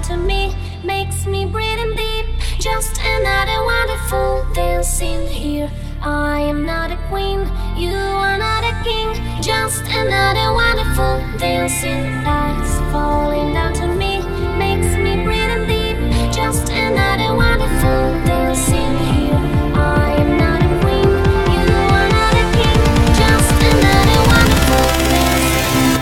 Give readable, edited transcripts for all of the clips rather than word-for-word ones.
to me, makes me breathing deep. Just another wonderful dancing here. I am not a queen, you are not a king. Just another wonderful dancing that's falling down to me, makes me breathing deep. Just another wonderful dancing here. I am not a queen, you are not a king. Just another wonderful dancing.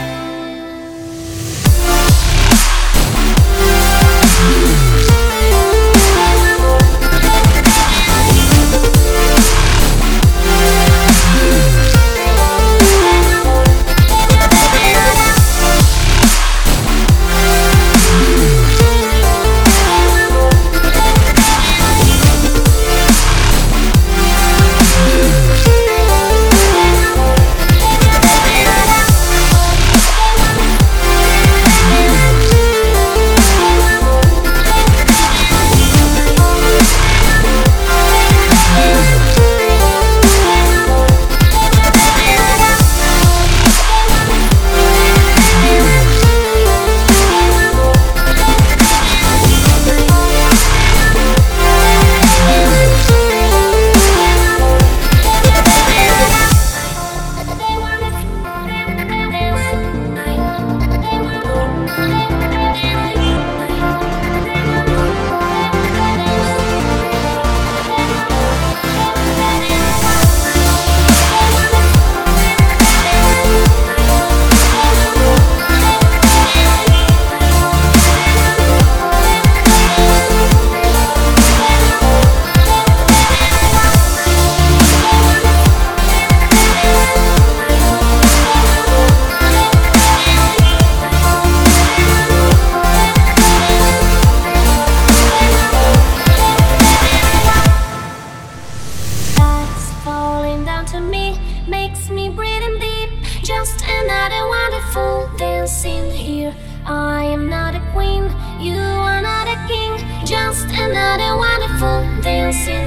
To me, makes me breathing deep. Just another wonderful dancing here. I am not a queen, you are not a king. Just another wonderful dancing.